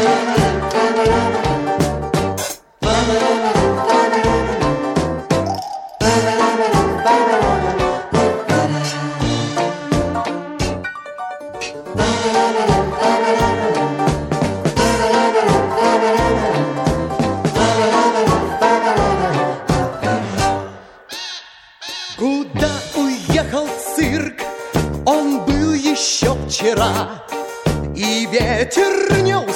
Куда уехал цирк? Он был еще вчера, и ветер нес